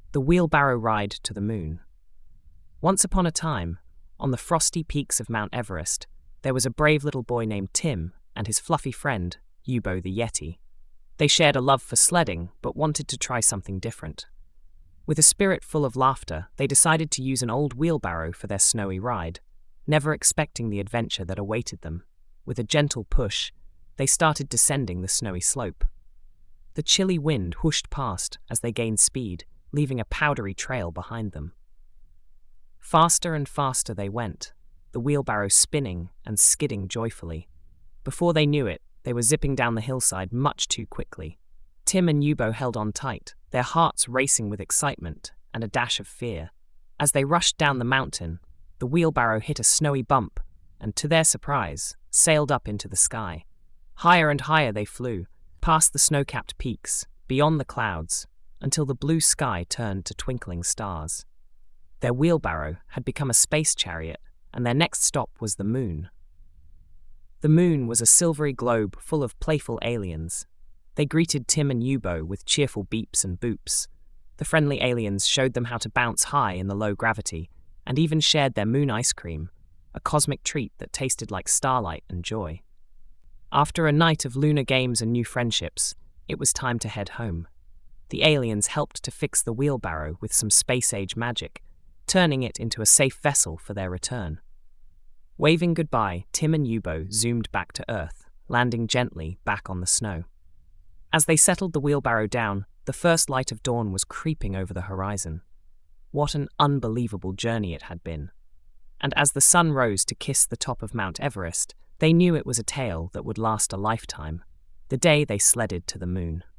The Wheelbarrow Ride to the Moon. Once upon a time, on the frosty peaks of Mount Everest, there was a brave little boy named Tim and his fluffy friend, Yubo the Yeti. They shared a love for sledding, but wanted to try something different. With a spirit full of laughter, they decided to use an old wheelbarrow for their snowy ride, never expecting the adventure that awaited them. With a gentle push, they started descending the snowy slope. The chilly wind whooshed past as they gained speed, leaving a powdery trail behind them. Faster and faster they went, the wheelbarrow spinning and skidding joyfully. Before they knew it, they were zipping down the hillside much too quickly. Tim and Yubo held on tight, their hearts racing with excitement and a dash of fear. As they rushed down the mountain, the wheelbarrow hit a snowy bump and, to their surprise, sailed up into the sky. Higher and higher they flew, past the snow-capped peaks, beyond the clouds, until the blue sky turned to twinkling stars. Their wheelbarrow had become a space chariot, and their next stop was the moon. The moon was a silvery globe full of playful aliens. They greeted Tim and Yubo with cheerful beeps and boops. The friendly aliens showed them how to bounce high in the low gravity, and even shared their moon ice cream, a cosmic treat that tasted like starlight and joy. After a night of lunar games and new friendships, it was time to head home. The aliens helped to fix the wheelbarrow with some space-age magic, turning it into a safe vessel for their return. Waving goodbye, Tim and Yubo zoomed back to Earth, landing gently back on the snow. As they settled the wheelbarrow down, the first light of dawn was creeping over the horizon. What an unbelievable journey it had been. And as the sun rose to kiss the top of Mount Everest, they knew it was a tale that would last a lifetime, the day they sledded to the moon.